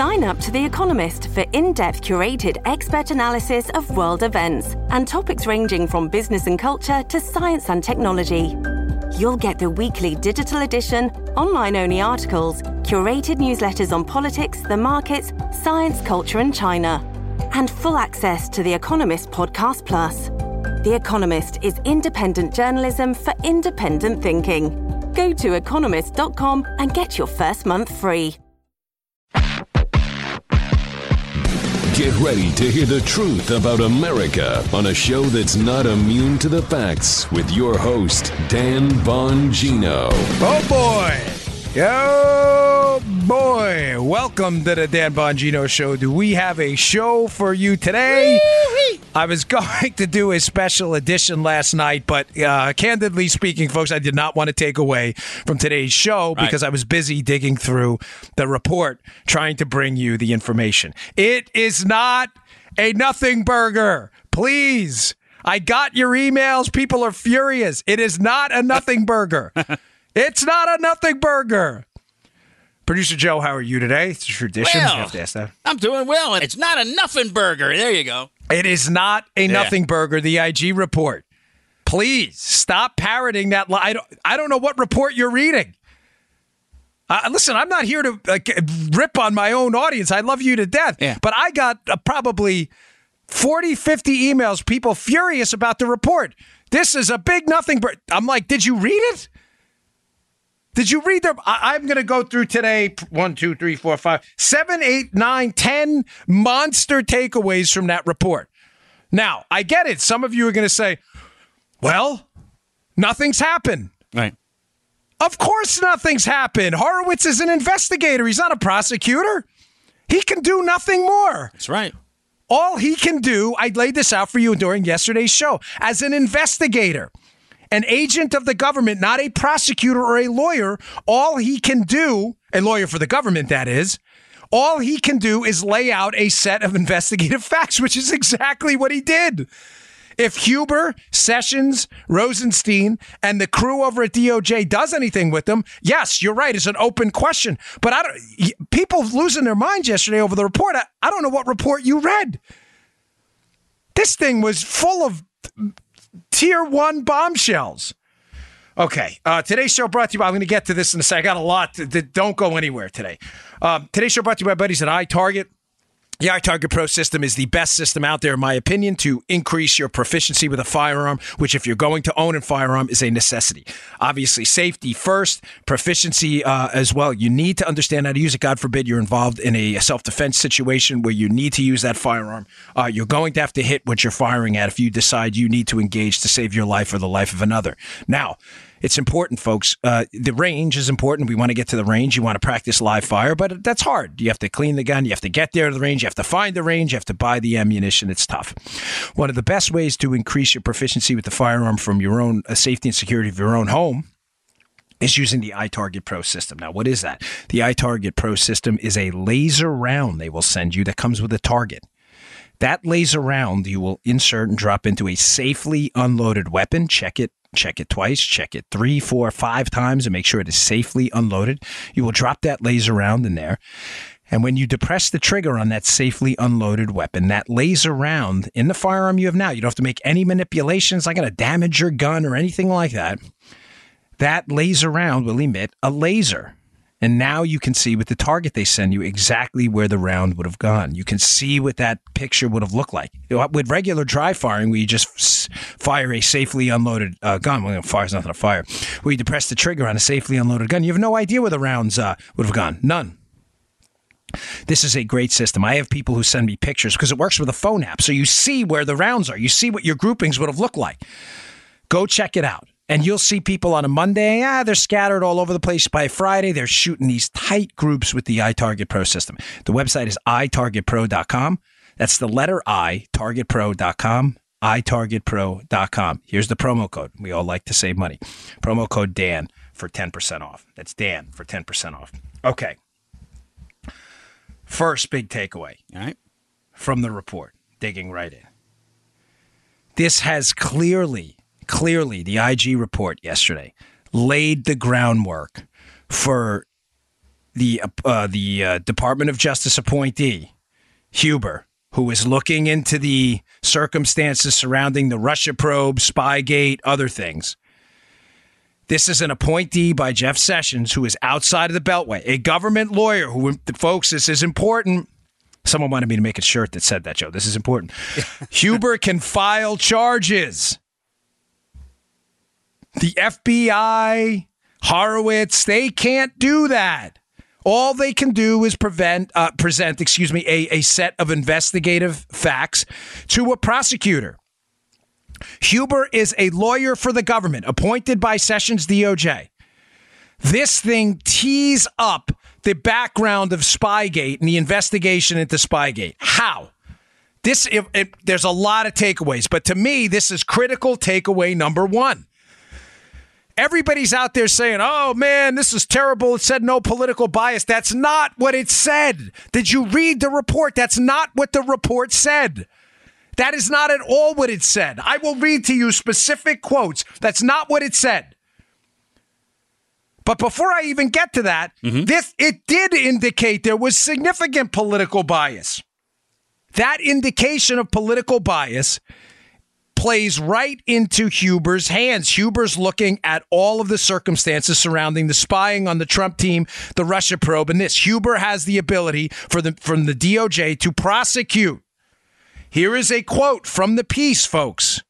Sign up to The Economist for in-depth curated expert analysis of world events and topics ranging from business and culture to science and technology. You'll get the weekly digital edition, online-only articles, curated newsletters on politics, the markets, science, culture and China, and full access to The Economist Podcast Plus. The Economist is independent journalism for independent thinking. Go to economist.com and get your first month free. Get ready to hear the truth about America on a show that's not immune to the facts with your host, Dan Bongino. Oh, boy. Yo, boy. Welcome to the Dan Bongino Show. Do we have a show for you today? Wee-wee. I was going to do a special edition last night, but candidly speaking, folks, I did not want to take away from today's show because I was busy digging through the report trying to bring you the information. It is not a nothing burger. Please. I got your emails. People are furious. It is not a nothing burger. It's not a nothing burger. Producer Joe, how are you today? It's a tradition. Well, you have to ask that. I'm doing well, and it's not a nothing burger. There you go. It is not a nothing burger, the IG report. Please stop parroting that lie. I don't know what report you're reading. Listen, I'm not here to rip on my own audience. I love you to death. Yeah. But I got probably 40, 50 emails, people furious about the report. This is a big nothing burger. I'm like, did you read it? Did you read them? I'm going to go through today 1, 2, 3, 4, 5, 7, 8, 9, 10 monster takeaways from that report. Now, I get it. Some of you are going to say, well, nothing's happened. Right. Of course nothing's happened. Horowitz is an investigator. He's not a prosecutor. He can do nothing more. That's right. All he can do, I laid this out for you during yesterday's show, as an investigator, an agent of the government, not a prosecutor or a lawyer, all he can do, a lawyer for the government, that is, all he can do is lay out a set of investigative facts, which is exactly what he did. If Huber, Sessions, Rosenstein, and the crew over at DOJ does anything with them, yes, you're right, it's an open question. But people losing their minds yesterday over the report. I don't know what report you read. This thing was full of Tier 1 bombshells. Okay, today's show brought to you by, I'm going to get to this in a second. I got a lot. Don't go anywhere today. Today's show brought to you by buddies at iTarget. The iTarget Pro system is the best system out there, in my opinion, to increase your proficiency with a firearm, which if you're going to own a firearm is a necessity. Obviously, safety first, proficiency as well. You need to understand how to use it. God forbid you're involved in a self-defense situation where you need to use that firearm. You're going to have to hit what you're firing at if you decide you need to engage to save your life or the life of another. Now, it's important, folks. The range is important. We want to get to the range. You want to practice live fire, but that's hard. You have to clean the gun. You have to get there to the range. You have to find the range. You have to buy the ammunition. It's tough. One of the best ways to increase your proficiency with the firearm from your own safety and security of your own home is using the iTarget Pro system. Now, what is that? The iTarget Pro system is a laser round they will send you that comes with a target. That laser round you will insert and drop into a safely unloaded weapon. Check it twice, check it 3, 4, 5 times and make sure it is safely unloaded. You will drop that laser round in there. And when you depress the trigger on that safely unloaded weapon, that laser round in the firearm you have now, you don't have to make any manipulations. It's not going to damage your gun or anything like that. That laser round will emit a laser. And now you can see with the target they send you exactly where the round would have gone. You can see what that picture would have looked like. With regular dry firing, where you just fire a safely unloaded gun, well, fire's nothing to fire. Where you depress the trigger on a safely unloaded gun, you have no idea where the rounds would have gone. None. This is a great system. I have people who send me pictures because it works with a phone app. So you see where the rounds are. You see what your groupings would have looked like. Go check it out. And you'll see people on a Monday, they're scattered all over the place. By Friday, they're shooting these tight groups with the iTarget Pro system. The website is itargetpro.com. That's the letter I, targetpro.com, itargetpro.com. Here's the promo code. We all like to save money. Promo code Dan for 10% off. That's Dan for 10% off. Okay. First big takeaway from the report, digging right in. This has clearly, the IG report yesterday laid the groundwork for the Department of Justice appointee, Huber, who is looking into the circumstances surrounding the Russia probe, Spygate, other things. This is an appointee by Jeff Sessions who is outside of the Beltway, a government lawyer who, folks, this is important. Someone wanted me to make a shirt that said that, Joe. This is important. Huber can file charges. The FBI, Horowitz, they can't do that. All they can do is present a set of investigative facts to a prosecutor. Huber is a lawyer for the government, appointed by Sessions DOJ. This thing tees up the background of Spygate and the investigation into Spygate. How? There's a lot of takeaways, but to me, this is critical takeaway number one. Everybody's out there saying, oh, man, this is terrible. It said no political bias. That's not what it said. Did you read the report? That's not what the report said. That is not at all what it said. I will read to you specific quotes. That's not what it said. But before I even get to that, it did indicate there was significant political bias. That indication of political bias plays right into Huber's hands. Huber's looking at all of the circumstances surrounding the spying on the Trump team, the Russia probe, and this. Huber has the ability from the DOJ to prosecute. Here is a quote from the piece, folks.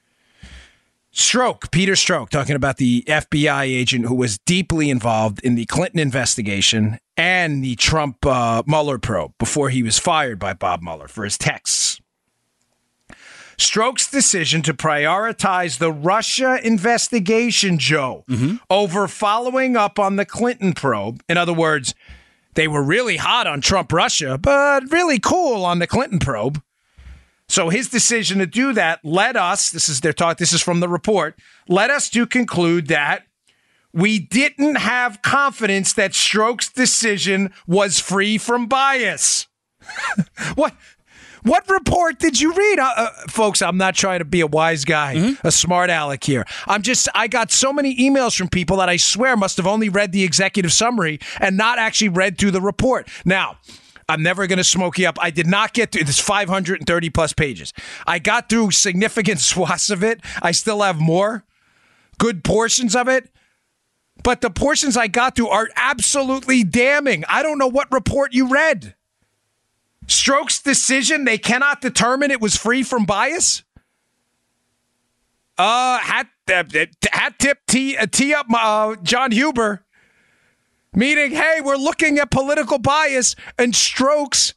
Peter Strzok, talking about the FBI agent who was deeply involved in the Clinton investigation and the Trump Mueller probe before he was fired by Bob Mueller for his texts. Strzok's decision to prioritize the Russia investigation, Joe, over following up on the Clinton probe. In other words, they were really hot on Trump-Russia, but really cool on the Clinton probe. So his decision to do that led us, this is from the report, led us to conclude that we didn't have confidence that Strzok's decision was free from bias. What report did you read? Folks, I'm not trying to be a wise guy, a smart aleck here. I got so many emails from people that I swear must have only read the executive summary and not actually read through the report. Now, I'm never going to smoke you up. I did not get through this 530 plus pages. I got through significant swaths of it. I still have more good portions of it. But the portions I got through are absolutely damning. I don't know what report you read. Strzok's decision, they cannot determine it was free from bias? Hat tip tee up John Huber. Meaning, hey, we're looking at political bias and Strzok's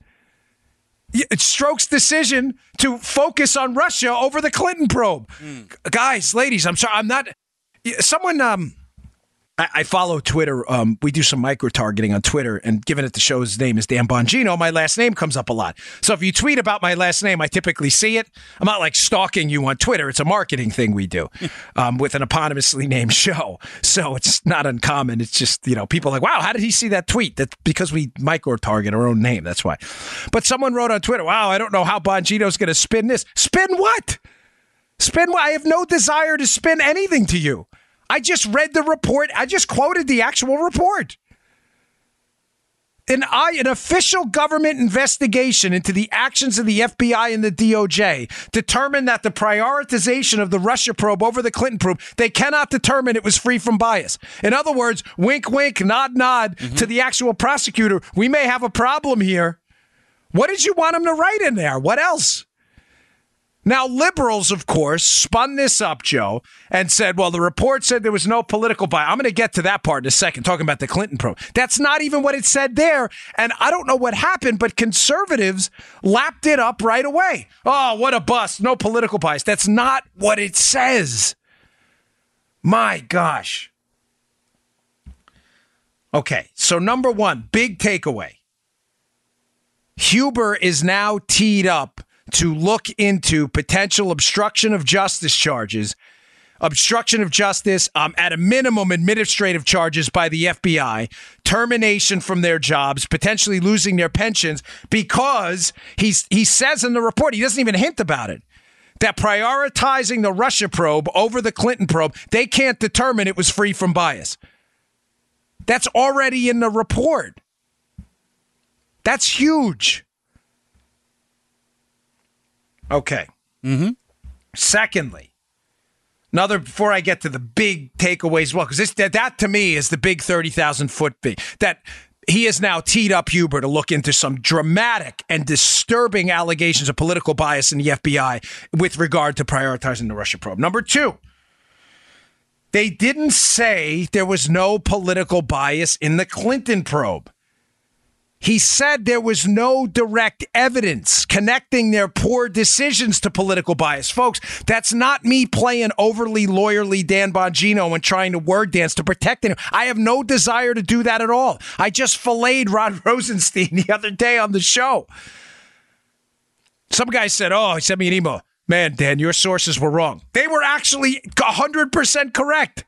decision to focus on Russia over the Clinton probe. Guys, ladies, I'm sorry. I'm not. Someone, I follow Twitter. We do some micro-targeting on Twitter, and given that the show's name is Dan Bongino, my last name comes up a lot. So if you tweet about my last name, I typically see it. I'm not like stalking you on Twitter. It's a marketing thing we do with an eponymously named show. So it's not uncommon. It's just, people are like, wow, how did he see that tweet? That's because we micro-target our own name. That's why. But someone wrote on Twitter, wow, I don't know how Bongino's going to spin this. Spin what? Spin what? I have no desire to spin anything to you. I just read the report. I just quoted the actual report. An official government investigation into the actions of the FBI and the DOJ determined that the prioritization of the Russia probe over the Clinton probe, they cannot determine it was free from bias. In other words, wink, wink, nod, nod to the actual prosecutor. We may have a problem here. What did you want him to write in there? What else? Now, liberals, of course, spun this up, Joe, and said, well, the report said there was no political bias. I'm going to get to that part in a second, talking about the Clinton probe. That's not even what it said there. And I don't know what happened, but conservatives lapped it up right away. Oh, what a bust. No political bias. That's not what it says. My gosh. Okay, so number one, big takeaway. Huber is now teed up to look into potential obstruction of justice charges, obstruction of justice, at a minimum administrative charges by the FBI, termination from their jobs, potentially losing their pensions, because he says in the report, he doesn't even hint about it, that prioritizing the Russia probe over the Clinton probe, they can't determine it was free from bias. That's already in the report. That's huge. Okay. Secondly, before I get to the big takeaways, well, because that to me is the big 30,000-foot thing, that he has now teed up Huber to look into some dramatic and disturbing allegations of political bias in the FBI with regard to prioritizing the Russia probe. Number two, they didn't say there was no political bias in the Clinton probe. He said there was no direct evidence connecting their poor decisions to political bias. Folks, that's not me playing overly lawyerly Dan Bongino and trying to word dance to protect him. I have no desire to do that at all. I just filleted Rod Rosenstein the other day on the show. Some guy said, he sent me an email. Man, Dan, your sources were wrong. They were actually 100% correct.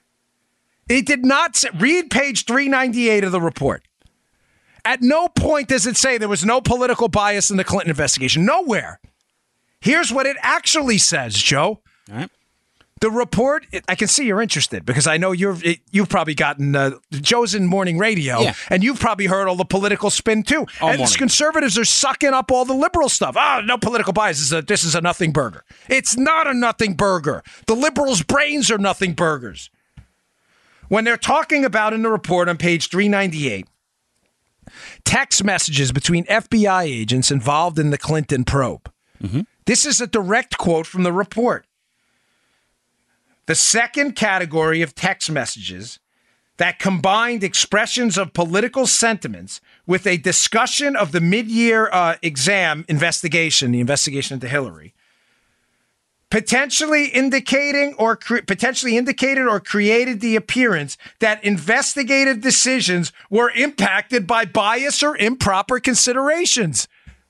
It did not say, read page 398 of the report. At no point does it say there was no political bias in the Clinton investigation. Nowhere. Here's what it actually says, Joe. All right. The report, I can see you're interested because I know you've probably gotten, Joe's in morning radio, and you've probably heard all the political spin too. And conservatives are sucking up all the liberal stuff. Oh, no political bias. This is a nothing burger. It's not a nothing burger. The liberals' brains are nothing burgers. When they're talking about in the report on page 398, text messages between FBI agents involved in the Clinton probe. This is a direct quote from the report. The second category of text messages that combined expressions of political sentiments with a discussion of the mid-year exam investigation, the investigation into Hillary, potentially indicated or created the appearance that investigative decisions were impacted by bias or improper considerations.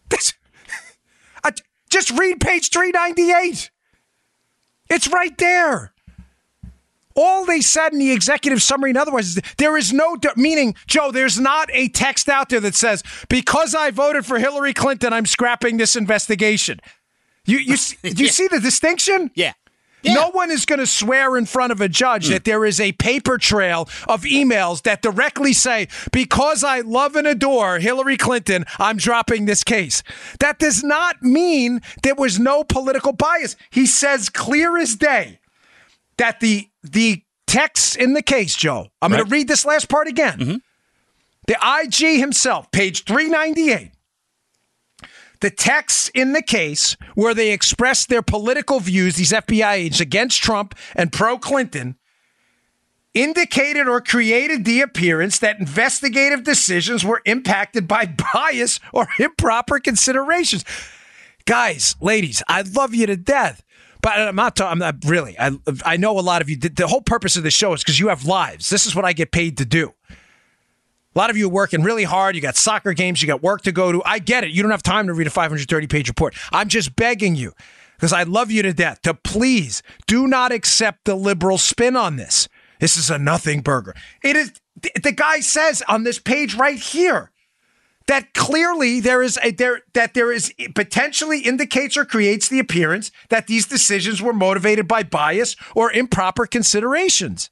Just read page 398. It's right there. All they said in the executive summary, in other words, there is no, meaning, Joe, there's not a text out there that says, because I voted for Hillary Clinton, I'm scrapping this investigation. You see the distinction? Yeah. No one is going to swear in front of a judge that there is a paper trail of emails that directly say, because I love and adore Hillary Clinton, I'm dropping this case. That does not mean there was no political bias. He says clear as day that the texts in the case, Joe, I'm going to read this last part again. The IG himself, page 398. The texts in the case where they expressed their political views, these FBI agents, against Trump and pro-Clinton, indicated or created the appearance that investigative decisions were impacted by bias or improper considerations. Guys, ladies, I love you to death. But I'm not really. I know a lot of you. The whole purpose of this show is because you have lives. This is what I get paid to do. A lot of you are working really hard. You got soccer games. You got work to go to. I get it. You don't have time to read a 530-page report. I'm just begging you, because I love you to death, to please do not accept the liberal spin on this. This is a nothing burger. It is. The guy says on this page right here that clearly there is potentially indicates or creates the appearance that these decisions were motivated by bias or improper considerations.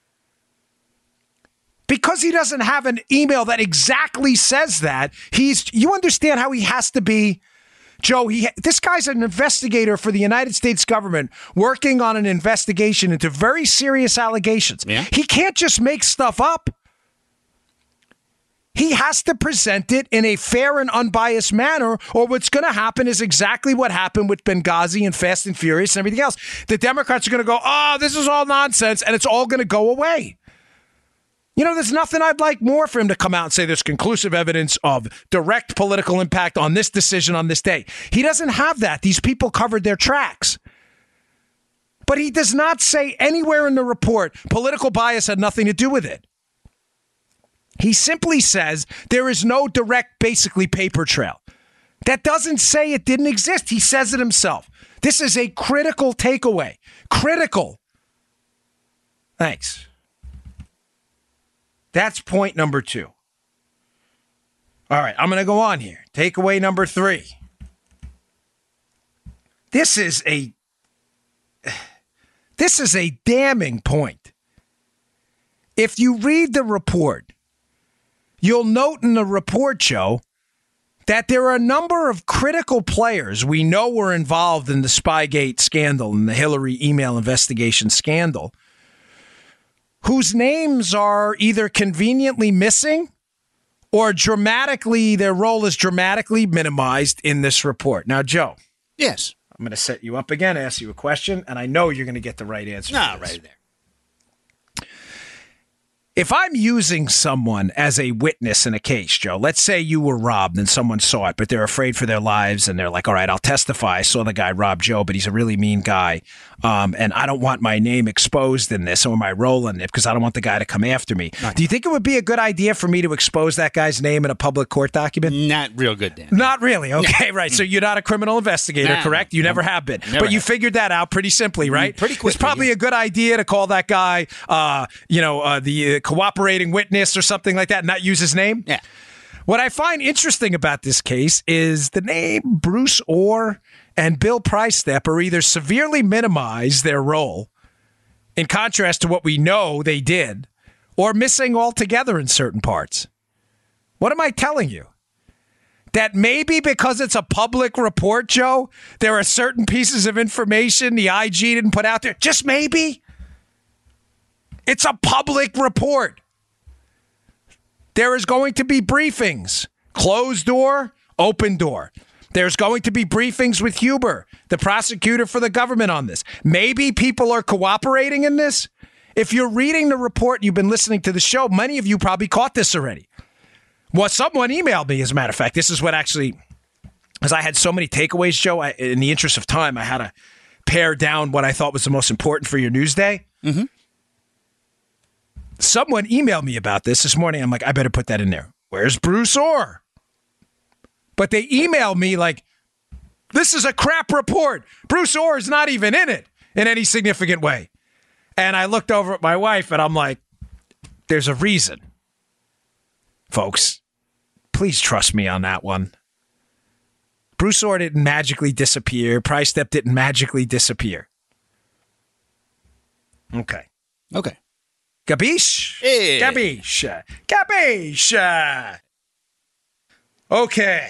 Because he doesn't have an email that exactly says that, you understand how he has to be, Joe. This guy's an investigator for the United States government working on an investigation into very serious allegations. Yeah. He can't just make stuff up. He has to present it in a fair and unbiased manner, or what's going to happen is exactly what happened with Benghazi and Fast and Furious and everything else. The Democrats are going to go, this is all nonsense, and it's all going to go away. You know, there's nothing I'd like more for him to come out and say there's conclusive evidence of direct political impact on this decision on this day. He doesn't have that. These people covered their tracks. But he does not say anywhere in the report political bias had nothing to do with it. He simply says there is no direct, basically, paper trail. That doesn't say it didn't exist. He says it himself. This is a critical takeaway. Critical. Thanks. That's point number 2. All right, I'm going to go on here. Takeaway number 3. This is a damning point. If you read the report, you'll note in the report, Joe, that there are a number of critical players we know were involved in the Spygate scandal and the Hillary email investigation scandal, whose names are either conveniently missing or their role is dramatically minimized in this report. Now, Joe. Yes. I'm going to set you up again, ask you a question, and I know you're going to get the right answer. No, right there. If I'm using someone as a witness in a case, Joe, let's say you were robbed and someone saw it, but they're afraid for their lives and they're like, all right, I'll testify. I saw the guy rob Joe, but he's a really mean guy. And I don't want my name exposed in this or my role in it because I don't want the guy to come after me. Do you think it would be a good idea for me to expose that guy's name in a public court document? Not real good, Dan. Not really. Okay, right. So you're not a criminal investigator, correct? You never have been. But you figured that out pretty simply, right? Pretty quickly. It's probably a good idea to call that guy, the cooperating witness or something like that and not use his name. Yeah. What I find interesting about this case is the name Bruce Orr and Bill Priestep are either severely minimized their role, in contrast to what we know they did, or missing altogether in certain parts. What am I telling you? That maybe because it's a public report, Joe, there are certain pieces of information the IG didn't put out there. Just maybe. It's a public report. There is going to be briefings. Closed door, open door. There's going to be briefings with Huber, the prosecutor for the government on this. Maybe people are cooperating in this. If you're reading the report and you've been listening to the show, many of you probably caught this already. Well, someone emailed me, as a matter of fact. This is what actually, because I had so many takeaways, Joe, in the interest of time, I had to pare down what I thought was the most important for your news day. Mm-hmm. Someone emailed me about this morning. I'm like, I better put that in there. Where's Bruce Orr? But they emailed me like, this is a crap report. Bruce Orr is not even in it in any significant way. And I looked over at my wife and I'm like, there's a reason. Folks, please trust me on that one. Bruce Orr didn't magically disappear. Priestep didn't magically disappear. Okay. Gabish? Hey. Gabish. Okay.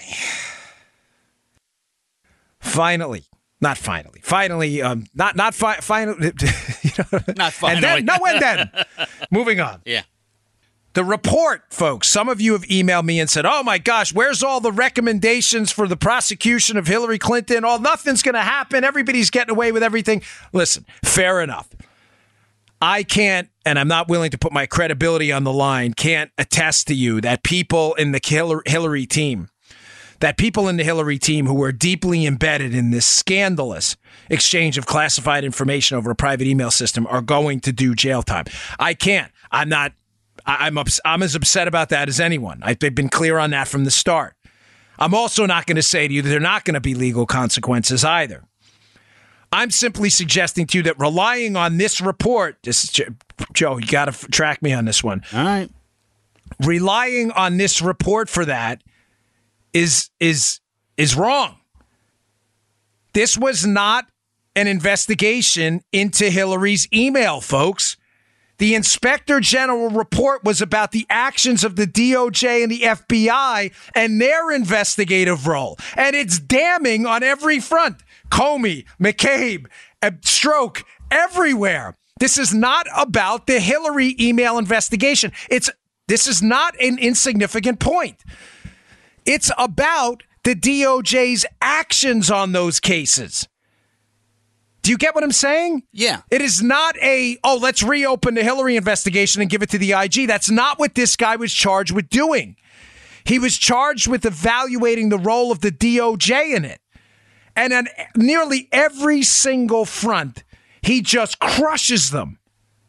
Finally. Not finally. Finally. Not finally. Not finally. And then. Moving on. Yeah. The report, folks. Some of you have emailed me and said, oh my gosh, where's all the recommendations for the prosecution of Hillary Clinton? Nothing's going to happen. Everybody's getting away with everything. Listen, fair enough. I can't, and I'm not willing to put my credibility on the line, can't attest to you that people in the Hillary team who were deeply embedded in this scandalous exchange of classified information over a private email system are going to do jail time. I can't. I'm as upset about that as anyone. I've been clear on that from the start. I'm also not going to say to you that there are not going to be legal consequences either. I'm simply suggesting to you that relying on this report, Joe, you got to track me on this one. All right. Relying on this report for that is wrong. This was not an investigation into Hillary's email, folks. The Inspector General report was about the actions of the DOJ and the FBI and their investigative role. And it's damning on every front. Comey, McCabe, Strzok, everywhere. This is not about the Hillary email investigation. This is not an insignificant point. It's about the DOJ's actions on those cases. Do you get what I'm saying? Yeah. It is not let's reopen the Hillary investigation and give it to the IG. That's not what this guy was charged with doing. He was charged with evaluating the role of the DOJ in it. And on nearly every single front, he just crushes them.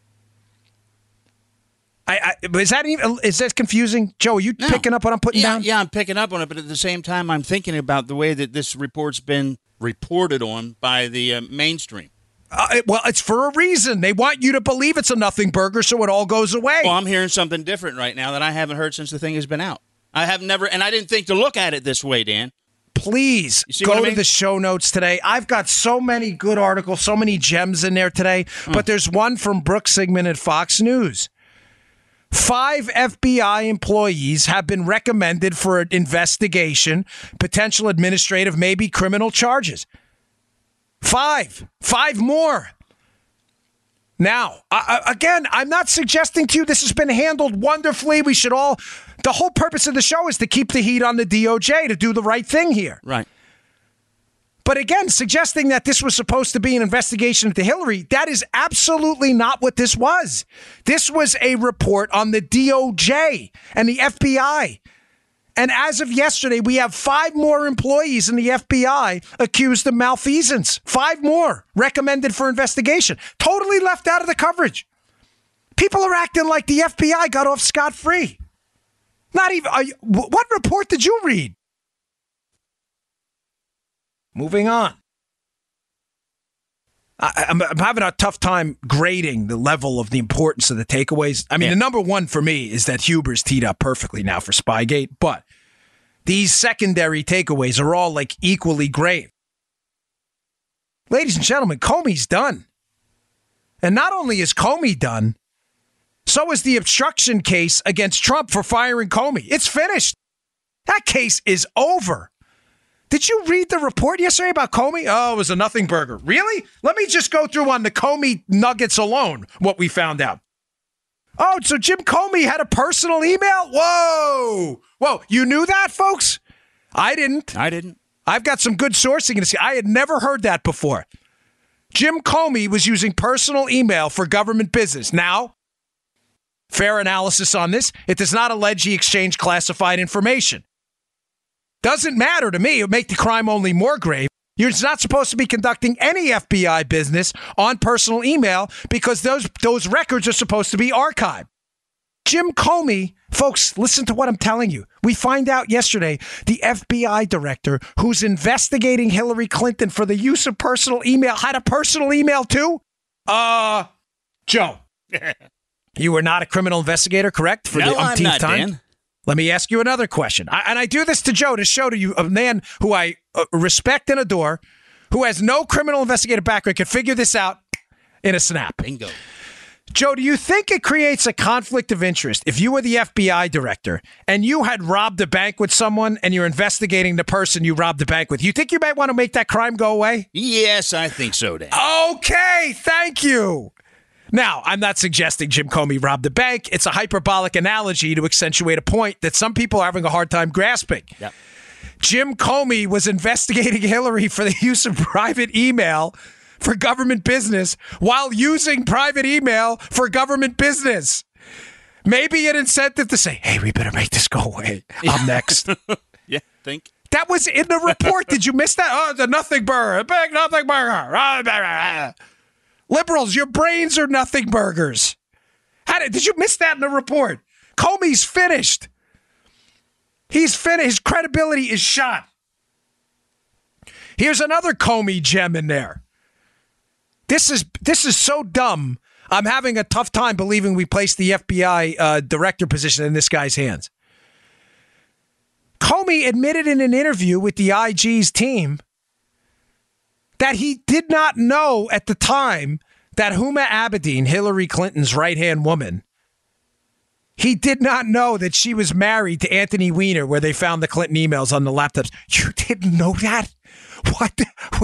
Is that confusing? Joe, are you picking up what I'm putting down? Yeah, I'm picking up on it, but at the same time, I'm thinking about the way that this report's been reported on by the mainstream. Well, it's for a reason. They want you to believe it's a nothing burger, so it all goes away. Well, I'm hearing something different right now that I haven't heard since the thing has been out. I have never, and I didn't think to look at it this way, Dan. Please go to the show notes today. I've got so many good articles, so many gems in there today, but there's one from Brooke Sigmund at Fox News. 5 FBI employees have been recommended for an investigation, potential administrative, maybe criminal charges. 5 more. Now, again, I'm not suggesting to you this has been handled wonderfully. The whole purpose of the show is to keep the heat on the DOJ to do the right thing here. Right. But again, suggesting that this was supposed to be an investigation into Hillary, that is absolutely not what this was. This was a report on the DOJ and the FBI. And as of yesterday, we have 5 more employees in the FBI accused of malfeasance. 5 more recommended for investigation. Totally left out of the coverage. People are acting like the FBI got off scot-free. Not even. What report did you read? Moving on. I'm having a tough time grading the level of the importance of the takeaways. I mean, the number one for me is that Huber's teed up perfectly now for Spygate, but these secondary takeaways are all like equally grave. Ladies and gentlemen, Comey's done. And not only is Comey done, so is the obstruction case against Trump for firing Comey. It's finished. That case is over. Did you read the report yesterday about Comey? Oh, it was a nothing burger. Really? Let me just go through on the Comey nuggets alone what we found out. Oh, so Jim Comey had a personal email? Whoa. You knew that, folks? I didn't. I've got some good sourcing to see. I had never heard that before. Jim Comey was using personal email for government business. Now, fair analysis on this, it does not allege he exchanged classified information. Doesn't matter to me. It would make the crime only more grave. You're not supposed to be conducting any FBI business on personal email because those records are supposed to be archived. Jim Comey, folks, listen to what I'm telling you. We find out yesterday the FBI director who's investigating Hillary Clinton for the use of personal email had a personal email too? Joe, you were not a criminal investigator, correct? For no, the umpteenth I'm not, time? Dan. Let me ask you another question. I do this to Joe to show to you a man who I respect and adore, who has no criminal investigative background, can figure this out in a snap. Bingo. Joe, do you think it creates a conflict of interest if you were the FBI director and you had robbed a bank with someone and you're investigating the person you robbed the bank with? You think you might want to make that crime go away? Yes, I think so, Dan. Okay, thank you. Now, I'm not suggesting Jim Comey robbed the bank. It's a hyperbolic analogy to accentuate a point that some people are having a hard time grasping. Yep. Jim Comey was investigating Hillary for the use of private email for government business while using private email for government business. Maybe an incentive to say, hey, we better make this go away. I'm next. Yeah, think. That was in the report. Did you miss that? Oh, the nothing burger. Big nothing burger. Liberals, your brains are nothing burgers. Did you miss that in the report? Comey's finished. He's finished. His credibility is shot. Here's another Comey gem in there. This is so dumb. I'm having a tough time believing we placed the FBI director position in this guy's hands. Comey admitted in an interview with the IG's team that he did not know at the time that Huma Abedin, Hillary Clinton's right-hand woman, he did not know that she was married to Anthony Weiner, where they found the Clinton emails on the laptops. You didn't know that? What?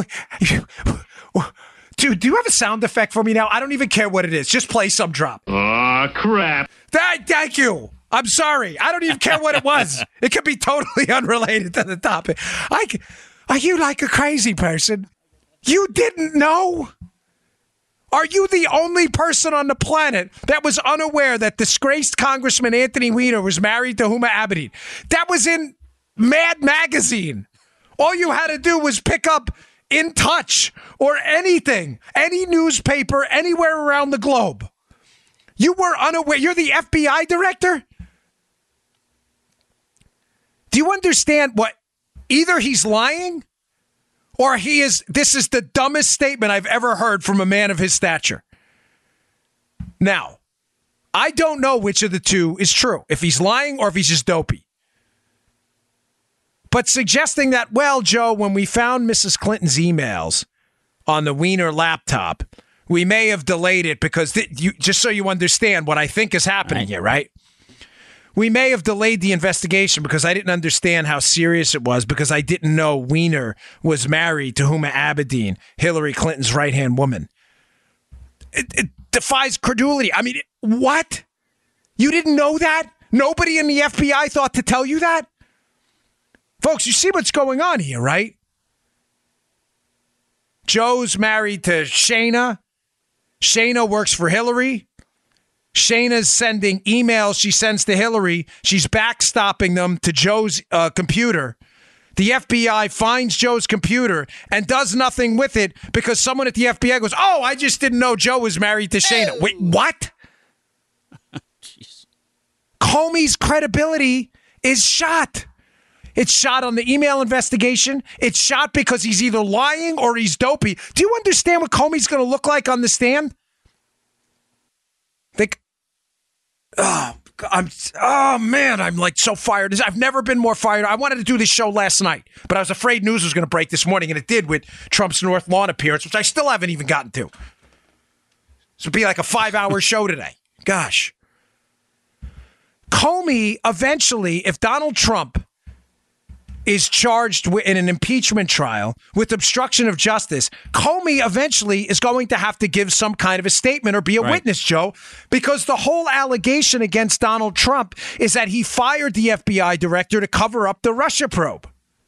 Dude, do you have a sound effect for me now? I don't even care what it is. Just play some drop. Aw, crap. Thank you. I'm sorry. I don't even care what it was. It could be totally unrelated to the topic. Are you like a crazy person? You didn't know? Are you the only person on the planet that was unaware that disgraced Congressman Anthony Weiner was married to Huma Abedin? That was in Mad Magazine. All you had to do was pick up In Touch or anything, any newspaper anywhere around the globe. You were unaware. You're the FBI director? Do you understand what? Either he's lying or this is the dumbest statement I've ever heard from a man of his stature. Now, I don't know which of the two is true, if he's lying or if he's just dopey. But suggesting that, well, Joe, when we found Mrs. Clinton's emails on the Weiner laptop, we may have delayed it because just so you understand what I think is happening here, right? We may have delayed the investigation because I didn't understand how serious it was, because I didn't know Weiner was married to Huma Abedin, Hillary Clinton's right-hand woman. It defies credulity. I mean, what? You didn't know that? Nobody in the FBI thought to tell you that? Folks, you see what's going on here, right? Joe's married to Shayna. Shayna works for Hillary. Shayna's sending emails she sends to Hillary. She's backstopping them to Joe's computer. The FBI finds Joe's computer and does nothing with it because someone at the FBI goes, "Oh, I just didn't know Joe was married to Shayna." Wait, what? Comey's credibility is shot. It's shot on the email investigation. It's shot because he's either lying or he's dopey. Do you understand what Comey's going to look like on the stand? I'm like so fired. I've never been more fired. I wanted to do this show last night, but I was afraid news was going to break this morning, and it did with Trump's North Lawn appearance, which I still haven't even gotten to. This would be like a 5-hour show today. Gosh. Comey, eventually, if Donald Trump is charged in an impeachment trial with obstruction of justice, Comey eventually is going to have to give some kind of a statement or be a witness, Joe, because the whole allegation against Donald Trump is that he fired the FBI director to cover up the Russia probe.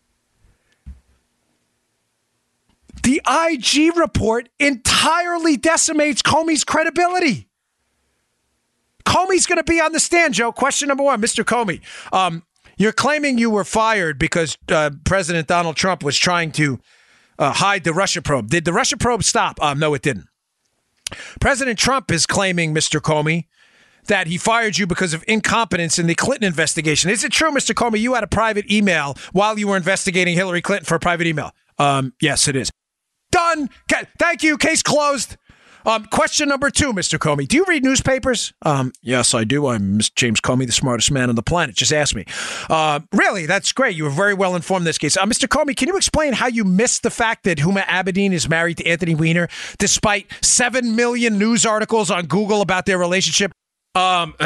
The IG report entirely decimates Comey's credibility. Comey's going to be on the stand, Joe. Question number one, Mr. Comey. You're claiming you were fired because President Donald Trump was trying to hide the Russia probe. Did the Russia probe stop? No, it didn't. President Trump is claiming, Mr. Comey, that he fired you because of incompetence in the Clinton investigation. Is it true, Mr. Comey, you had a private email while you were investigating Hillary Clinton for a private email? Yes, it is. Done. Thank you. Case closed. Question number two, Mr. Comey. Do you read newspapers? Yes, I do. I'm James Comey, the smartest man on the planet. Just ask me. Really? That's great. You were very well informed in this case. Mr. Comey, can you explain how you missed the fact that Huma Abedin is married to Anthony Weiner, despite 7 million news articles on Google about their relationship? Vomit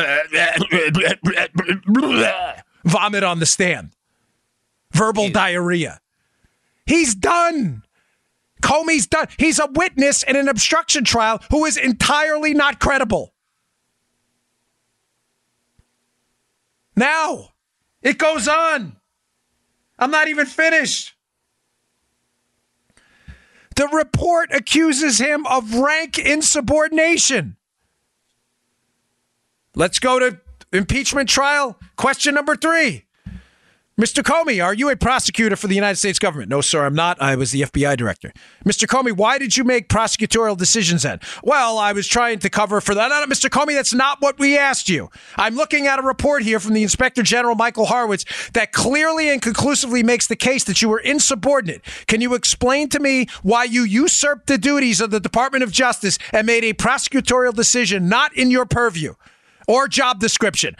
on the stand. Verbal diarrhea. He's done. Comey's done. He's a witness in an obstruction trial who is entirely not credible. Now, it goes on. I'm not even finished. The report accuses him of rank insubordination. Let's go to impeachment trial. Question number 3. Mr. Comey, are you a prosecutor for the United States government? No, sir, I'm not. I was the FBI director. Mr. Comey, why did you make prosecutorial decisions then? Well, I was trying to cover for that. No, Mr. Comey, that's not what we asked you. I'm looking at a report here from the Inspector General, Michael Horowitz, that clearly and conclusively makes the case that you were insubordinate. Can you explain to me why you usurped the duties of the Department of Justice and made a prosecutorial decision not in your purview or job description?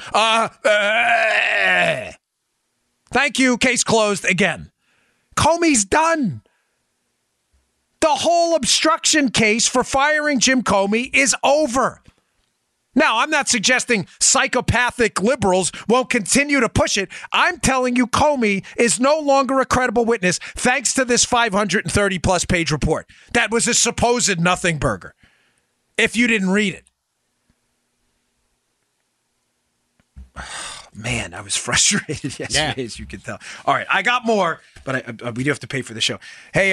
Thank you. Case closed again. Comey's done. The whole obstruction case for firing Jim Comey is over. Now, I'm not suggesting psychopathic liberals won't continue to push it. I'm telling you Comey is no longer a credible witness thanks to this 530-plus page report. That was a supposed nothing burger, if you didn't read it. Man, I was frustrated yesterday, as you can tell. All right, I got more, but we do have to pay for the show. Hey,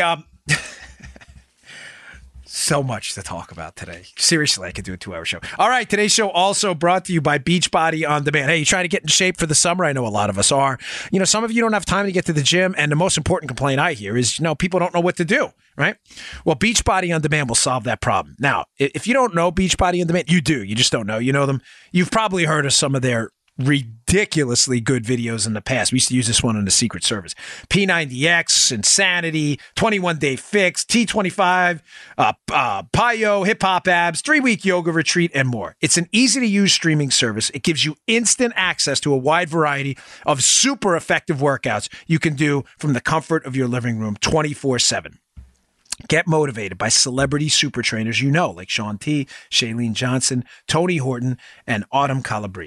so much to talk about today. Seriously, I could do a 2-hour show. All right, today's show also brought to you by Beachbody On Demand. Hey, you trying to get in shape for the summer? I know a lot of us are. You know, some of you don't have time to get to the gym, and the most important complaint I hear is, people don't know what to do, right? Well, Beachbody On Demand will solve that problem. Now, if you don't know Beachbody On Demand, you do. You just don't know. You know them. You've probably heard of some of their ridiculously good videos in the past. We used to use this one on the Secret Service. P90X, Insanity, 21-Day Fix, T25, PiYo, Hip Hop Abs, 3-Week Yoga Retreat, and more. It's an easy-to-use streaming service. It gives you instant access to a wide variety of super effective workouts you can do from the comfort of your living room 24/7. Get motivated by celebrity super trainers like Shaun T, Shailene Johnson, Tony Horton, and Autumn Calabrese.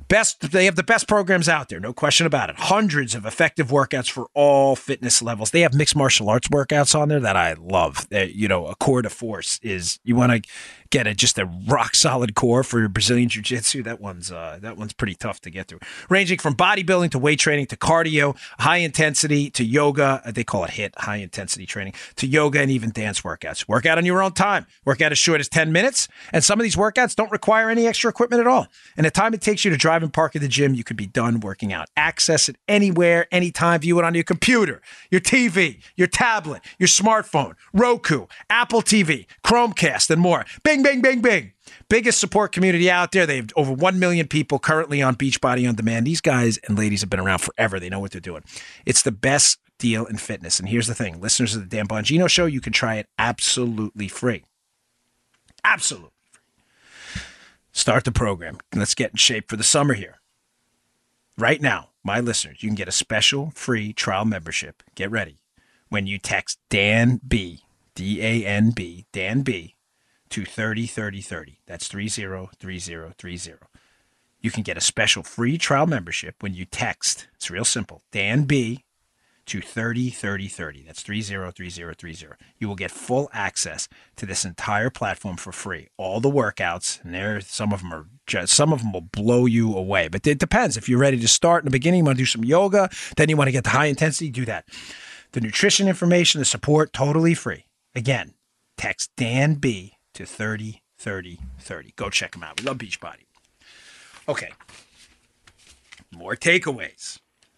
They have the best programs out there, no question about it. Hundreds of effective workouts for all fitness levels. They have mixed martial arts workouts on there that I love. A core to force is you want to get just a rock solid core for your Brazilian jiu-jitsu. That one's pretty tough to get through. Ranging from bodybuilding to weight training to cardio, high intensity to yoga. They call it HIIT, high intensity training, to yoga and even dance workouts. Work out on your own time. Work out as short as 10 minutes. And some of these workouts don't require any extra equipment at all. And the time it takes you to drive and park at the gym, you could be done working out. Access it anywhere, anytime. View it on your computer, your TV, your tablet, your smartphone, Roku, Apple TV, Chromecast, and more. Bing, bing, bing, bing. Biggest support community out there. They have over 1 million people currently on Beachbody On Demand. These guys and ladies have been around forever. They know what they're doing. It's the best deal in fitness. And here's the thing. Listeners of the Dan Bongino Show, you can try it absolutely free. Absolutely free. Start the program. Let's get in shape for the summer here. Right now, my listeners, you can get a special free trial membership. Get ready. When you text Dan B, D-A-N-B, Dan B, to 303030. That's 303030. You can get a special free trial membership when you text. It's real simple. Dan B to 303030. That's 303030. You will get full access to this entire platform for free. All the workouts, and some of them will blow you away. But it depends. If you're ready to start in the beginning, you want to do some yoga, then you want to get the high intensity, do that. The nutrition information, the support, totally free. Again, text Dan B to 303030. Go check them out. We love Beachbody. Okay. More takeaways.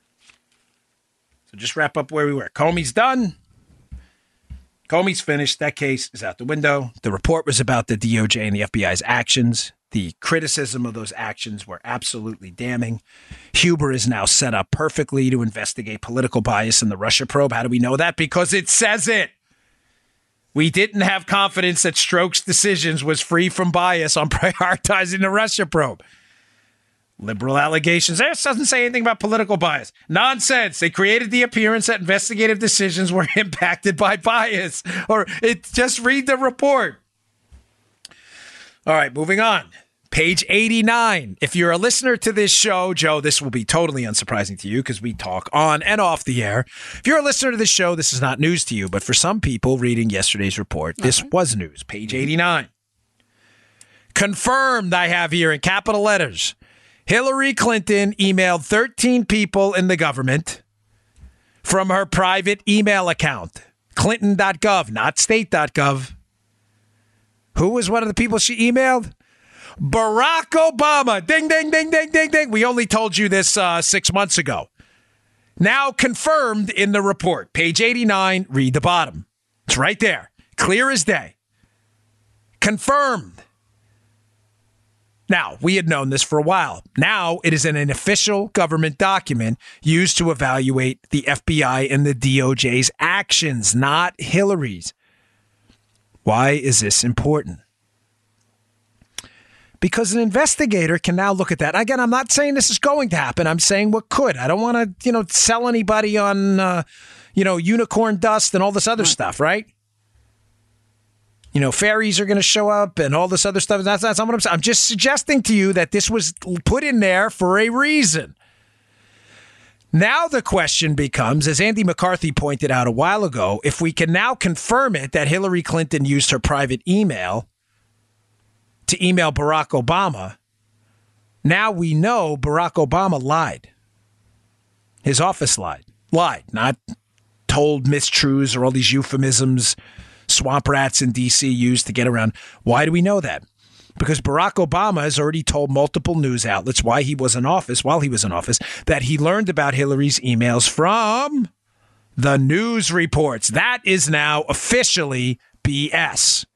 So just wrap up where we were. Comey's done. Comey's finished. That case is out the window. The report was about the DOJ and the FBI's actions. The criticism of those actions were absolutely damning. Huber is now set up perfectly to investigate political bias in the Russia probe. How do we know that? Because it says it. We didn't have confidence that Strzok's decisions was free from bias on prioritizing the Russia probe. Liberal allegations. This doesn't say anything about political bias. Nonsense. They created the appearance that investigative decisions were impacted by bias. Just read the report. All right, moving on. Page 89. If you're a listener to this show, Joe, this will be totally unsurprising to you because we talk on and off the air. If you're a listener to this show, this is not news to you. But for some people reading yesterday's report, this was news. Page 89. Confirmed, I have here in capital letters. Hillary Clinton emailed 13 people in the government from her private email account. Clinton.gov, not state.gov. Who was one of the people she emailed? Barack Obama. Ding, ding, ding, ding, ding, ding. We only told you this 6 months ago. Now confirmed in the report. Page 89, read the bottom. It's right there. Clear as day. Confirmed. Now, we had known this for a while. Now, it is in an official government document used to evaluate the FBI and the DOJ's actions, not Hillary's. Why is this important? Because an investigator can now look at that. Again, I'm not saying this is going to happen. I'm saying what could. I don't want to, sell anybody on, unicorn dust and all this other stuff, right? Fairies are going to show up and all this other stuff. That's not what I'm saying. I'm just suggesting to you that this was put in there for a reason. Now the question becomes, as Andy McCarthy pointed out a while ago, if we can now confirm it that Hillary Clinton used her private email to email Barack Obama, now we know Barack Obama lied. His office lied. Lied, not told mistruths or all these euphemisms swamp rats in D.C. used to get around. Why do we know that? Because Barack Obama has already told multiple news outlets while he was in office, that he learned about Hillary's emails from the news reports. That is now officially BS.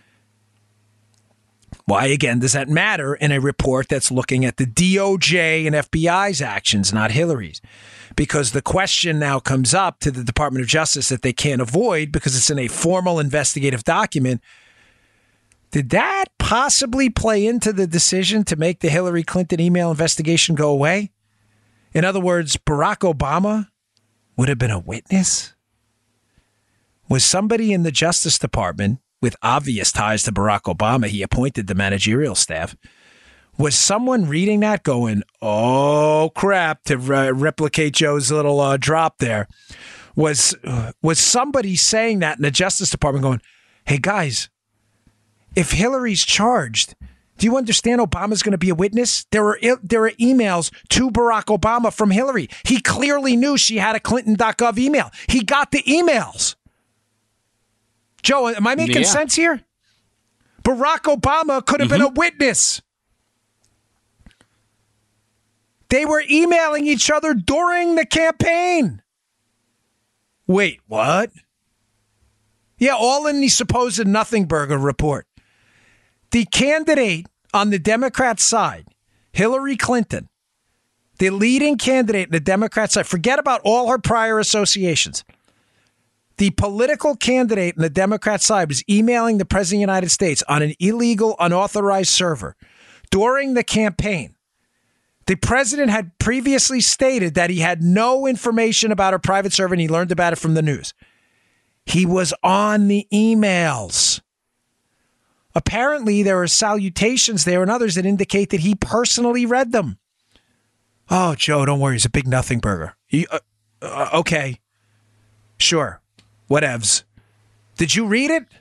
Why, again, does that matter in a report that's looking at the DOJ and FBI's actions, not Hillary's? Because the question now comes up to the Department of Justice that they can't avoid because it's in a formal investigative document. Did that possibly play into the decision to make the Hillary Clinton email investigation go away? In other words, Barack Obama would have been a witness? Was somebody in the Justice Department with obvious ties to Barack Obama, he appointed the managerial staff, Was someone reading that going, oh, crap, to replicate Joe's little drop there? Was somebody saying that in the Justice Department going, hey, guys, if Hillary's charged, do you understand Obama's going to be a witness? There are emails to Barack Obama from Hillary. He clearly knew she had a Clinton.gov email. He got the emails. Joe, am I making sense here? Barack Obama could have been a witness. They were emailing each other during the campaign. Wait, what? Yeah, all in the supposed Nothing Burger report. The candidate on the Democrat side, Hillary Clinton, the leading candidate on the Democrat side, forget about all her prior associations. The political candidate on the Democrat side was emailing the President of the United States on an illegal, unauthorized server during the campaign. The president had previously stated that he had no information about her private server and he learned about it from the news. He was on the emails. Apparently, there are salutations there and others that indicate that he personally read them. Oh, Joe, don't worry. He's a big nothing burger. Okay. Sure. Whatevs. Did you read it?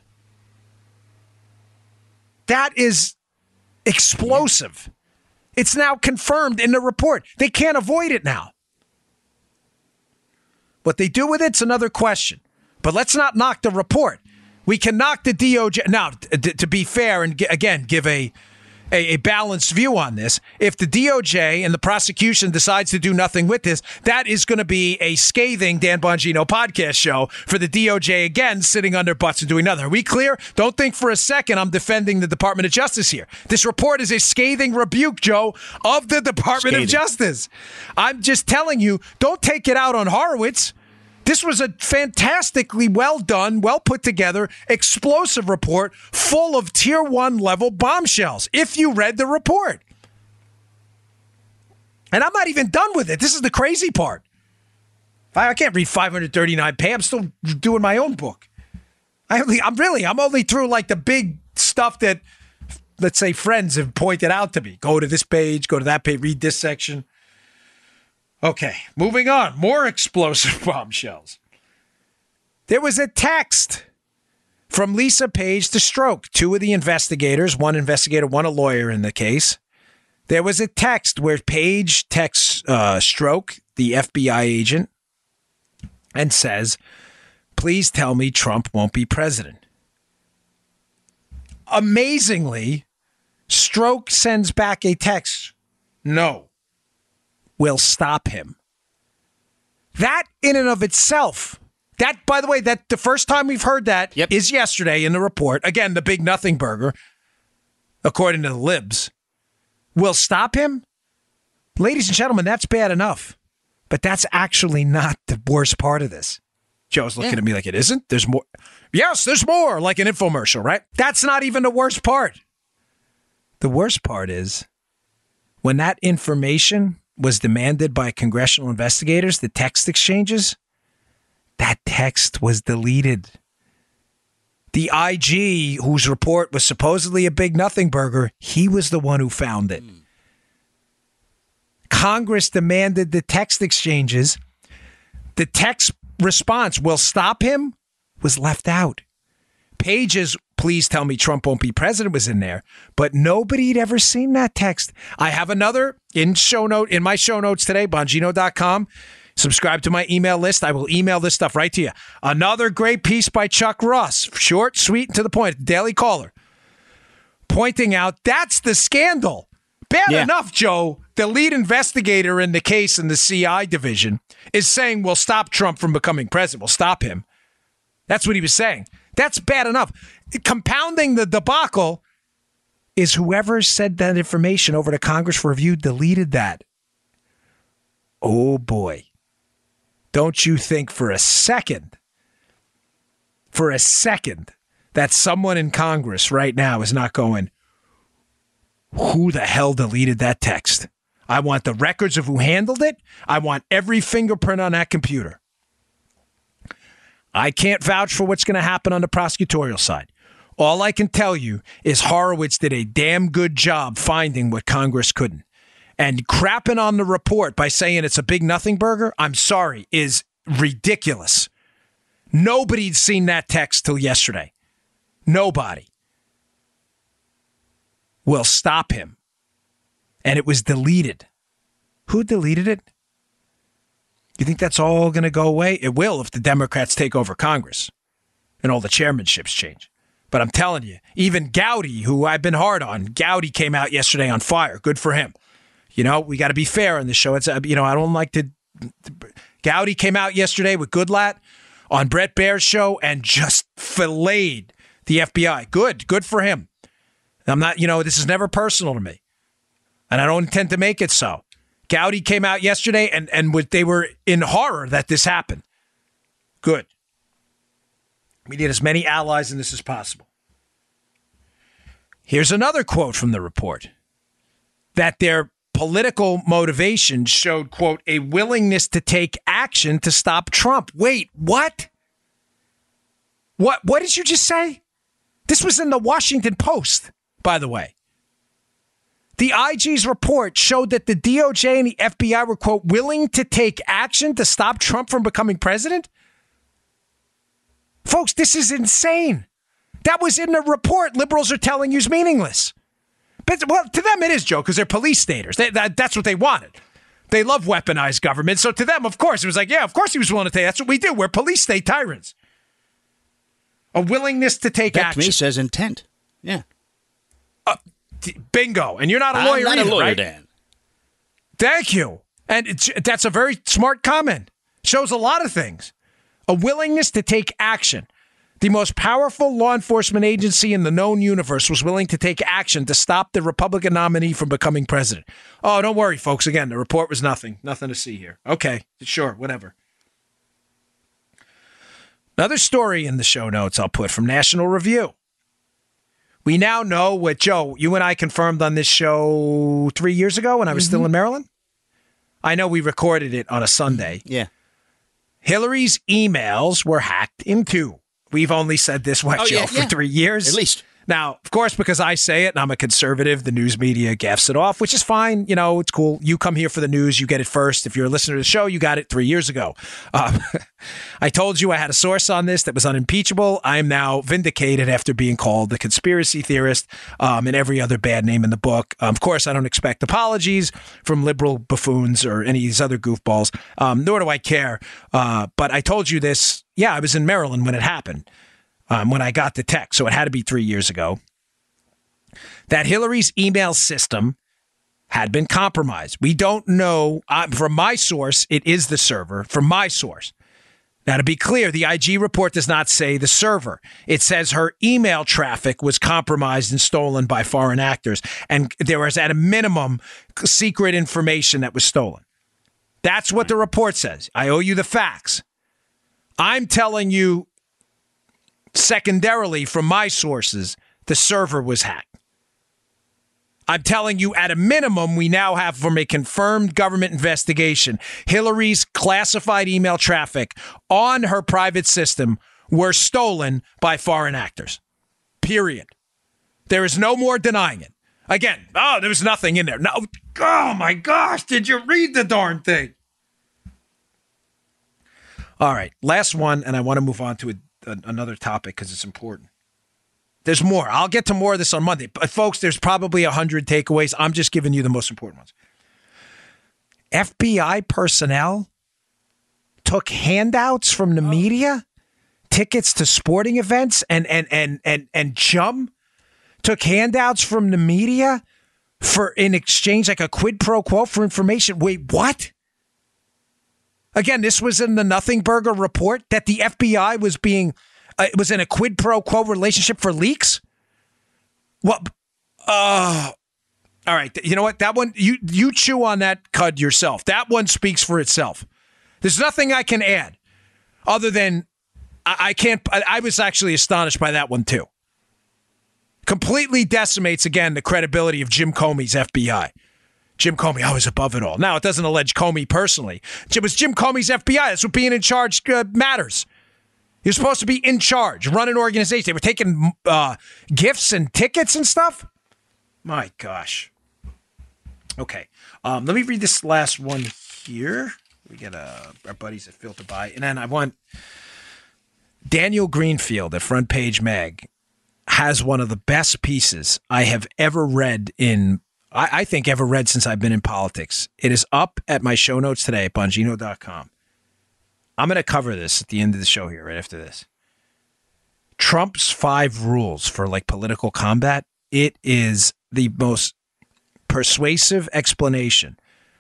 That is explosive. It's now confirmed in the report. They can't avoid it now. What they do with it's another question. But let's not knock the report. We can knock the DOJ. Now, to be fair and again, give a balanced view on this, if the DOJ and the prosecution decides to do nothing with this, that is going to be a scathing Dan Bongino podcast show for the DOJ again sitting on their butts and doing nothing. Are we clear? Don't think for a second I'm defending the Department of Justice here. This report is a scathing rebuke, Joe, of the Department of Justice. I'm just telling you, don't take it out on Horowitz. This was a fantastically well done, well put together, explosive report full of tier 1 level bombshells, if you read the report. And I'm not even done with it. This is the crazy part. I can't read 539 pages. I'm still doing my own book. I'm only through like the big stuff that, let's say, friends have pointed out to me. Go to this page, go to that page, read this section. Okay, moving on. More explosive bombshells. There was a text from Lisa Page to Strzok, two of the investigators, one investigator, one a lawyer in the case. There was a text where Page texts Strzok, the FBI agent, and says, please tell me Trump won't be president. Amazingly, Strzok sends back a text, no. Will stop him. That in and of itself, that, by the way, that the first time we've heard that is yesterday in the report. Again, the big nothing burger, according to the libs. Will stop him? Ladies and gentlemen, that's bad enough. But that's actually not the worst part of this. Joe's looking at me like it isn't. There's more. Yes, there's more, like an infomercial, right? That's not even the worst part. The worst part is when that information was demanded by congressional investigators, the text exchanges, that text was deleted. The IG, whose report was supposedly a big nothing burger, he was the one who found it. Congress demanded the text exchanges. The text response, will stop him, was left out. Page's please tell me Trump won't be president was in there, but nobody had ever seen that text. I have another in my show notes today, Bongino.com. Subscribe to my email list. I will email this stuff right to you. Another great piece by Chuck Ross, short, sweet, and to the point, Daily Caller, pointing out that's the scandal. Bad enough, Joe, the lead investigator in the case in the CI division is saying we'll stop Trump from becoming president. We'll stop him. That's what he was saying. That's bad enough. Compounding the debacle is whoever said that information over to Congress for review deleted that. Oh, boy. Don't you think for a second that someone in Congress right now is not going, who the hell deleted that text? I want the records of who handled it. I want every fingerprint on that computer. I can't vouch for what's going to happen on the prosecutorial side. All I can tell you is Horowitz did a damn good job finding what Congress couldn't. And crapping on the report by saying it's a big nothing burger, I'm sorry, is ridiculous. Nobody'd seen that text till yesterday. Nobody. Will stop him. And it was deleted. Who deleted it? You think that's all going to go away? It will if the Democrats take over Congress and all the chairmanships change. But I'm telling you, even Gowdy, who I've been hard on, Gowdy came out yesterday on fire. Good for him. You know, we got to be fair on this show. It's I don't like to. Gowdy came out yesterday with Goodlatte on Brett Baer's show and just filleted the FBI. Good for him. I'm not, this is never personal to me. And I don't intend to make it so. Gowdy came out yesterday and they were in horror that this happened. Good. We need as many allies in this as possible. Here's another quote from the report. That their political motivation showed, quote, a willingness to take action to stop Trump. Wait, what? What did you just say? This was in the Washington Post, by the way. The IG's report showed that the DOJ and the FBI were, quote, willing to take action to stop Trump from becoming president? Folks, this is insane. That was in the report liberals are telling you is meaningless. But, well, to them it is, Joe, because they're police staters. That's what they wanted. They love weaponized government. So to them, of course, it was like, yeah, of course he was willing to take. That's what we do. We're police state tyrants. A willingness to take action. That to me says intent. Yeah. Bingo. And you're not a lawyer I'm not either, a lawyer, right? Dan. Thank you. And that's a very smart comment. Shows a lot of things. A willingness to take action. The most powerful law enforcement agency in the known universe was willing to take action to stop the Republican nominee from becoming president. Oh, don't worry, folks. Again, the report was nothing. Nothing to see here. Okay, sure, whatever. Another story in the show notes I'll put from National Review. We now know what, Joe, you and I confirmed on this show 3 years ago when I was still in Maryland. I know we recorded it on a Sunday. Yeah. Hillary's emails were hacked into. We've only said this, Joe, for 3 years? At least. Now, of course, because I say it and I'm a conservative, the news media gaffes it off, which is fine. It's cool. You come here for the news. You get it first. If you're a listener to the show, you got it 3 years ago. I told you I had a source on this that was unimpeachable. I am now vindicated after being called the conspiracy theorist and every other bad name in the book. Of course, I don't expect apologies from liberal buffoons or any of these other goofballs, nor do I care. But I told you this. Yeah, I was in Maryland when it happened. When I got the text, so it had to be 3 years ago, that Hillary's email system had been compromised. We don't know. From my source, it is the server. From my source. Now, to be clear, the IG report does not say the server. It says her email traffic was compromised and stolen by foreign actors, and there was, at a minimum, secret information that was stolen. That's what the report says. I owe you the facts. I'm telling you, secondarily, from my sources, the server was hacked. I'm telling you, at a minimum, we now have, from a confirmed government investigation, Hillary's classified email traffic on her private system were stolen by foreign actors. Period. There is no more denying it. Again, there was nothing in there. No, oh my gosh, did you read the darn thing? All right, last one, and I want to move on to another topic because it's important. There's more. I'll get to more of this on Monday. But folks, there's probably 100 takeaways. I'm just giving you the most important ones. FBI personnel took handouts from the media, tickets to sporting events, and Chum took handouts from the media in exchange, like a quid pro quo for information. Wait, what? Again, this was in the Nothing Burger report that the FBI was was in a quid pro quo relationship for leaks. What? All right. You know what? That one, you chew on that cud yourself. That one speaks for itself. There's nothing I can add other than I can't. I was actually astonished by that one too. Completely decimates again the credibility of Jim Comey's FBI. Jim Comey, I was above it all. Now, it doesn't allege Comey personally. It was Jim Comey's FBI. That's what being in charge matters. You're supposed to be in charge, run an organization. They were taking gifts and tickets and stuff. My gosh. Okay. Let me read this last one here. We get our buddies at Filter By. And then I want Daniel Greenfield at Front Page Mag has one of the best pieces I have ever read I think ever read since I've been in politics. It is up at my show notes today at Bongino.com. I'm going to cover this at the end of the show here, right after this. Trump's 5 rules for political combat. It is the most persuasive explanation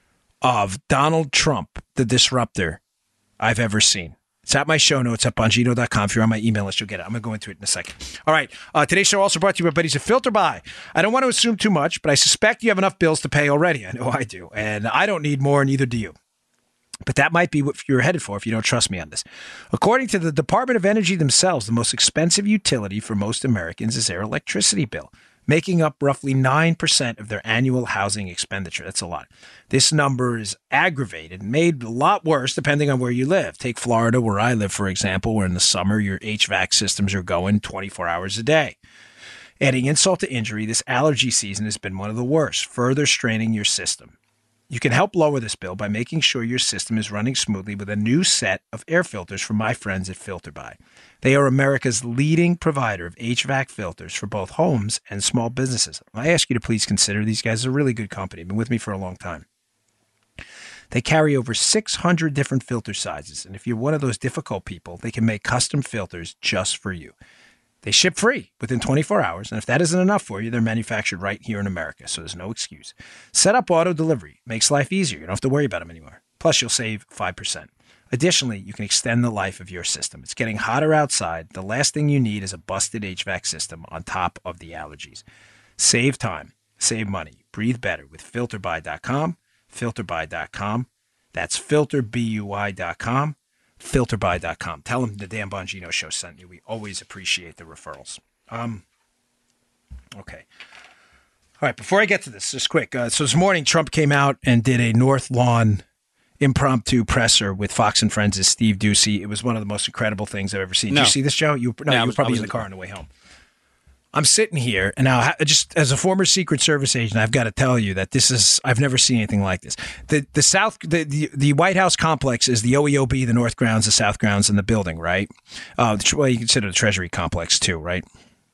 of Donald Trump, the disruptor, I've ever seen. It's at my show notes at Bongino.com. If you're on my email list, you'll get it. I'm going to go into it in a second. All right. Today's show also brought to you by buddies at Filter By. I don't want to assume too much, but I suspect you have enough bills to pay already. I know I do. And I don't need more, neither do you. But that might be what you're headed for if you don't trust me on this. According to the Department of Energy themselves, the most expensive utility for most Americans is their electricity bill, making up roughly 9% of their annual housing expenditure. That's a lot. This number is aggravated, made a lot worse depending on where you live. Take Florida, where I live, for example, where in the summer your HVAC systems are going 24 hours a day. Adding insult to injury, this allergy season has been one of the worst, further straining your system. You can help lower this bill by making sure your system is running smoothly with a new set of air filters from my friends at Filter By. They are America's leading provider of HVAC filters for both homes and small businesses. I ask you to please consider these guys a really good company. Been with me for a long time. They carry over 600 different filter sizes, and if you're one of those difficult people, they can make custom filters just for you. They ship free within 24 hours, and if that isn't enough for you, they're manufactured right here in America, so there's no excuse. Set up auto delivery. Makes life easier. You don't have to worry about them anymore. Plus, you'll save 5%. Additionally, you can extend the life of your system. It's getting hotter outside. The last thing you need is a busted HVAC system on top of the allergies. Save time. Save money. Breathe better with FilterBuy.com. FilterBuy.com. That's FilterBuy.com. FilterBuy.com. Tell them the Dan Bongino Show sent you. We always appreciate the referrals. Okay. All right, before I get to this, just quick. So this morning, Trump came out and did a North Lawn impromptu presser with Fox and Friends' Steve Doocy. It was one of the most incredible things I've ever seen. Did you see this, Joe? You were probably in the car on the way home. I'm sitting here, and now, just as a former Secret Service agent, I've got to tell you that I've never seen anything like this. The White House complex is the OEOB, the North Grounds, the South Grounds, and the building, right? Well, you consider the Treasury complex too, right?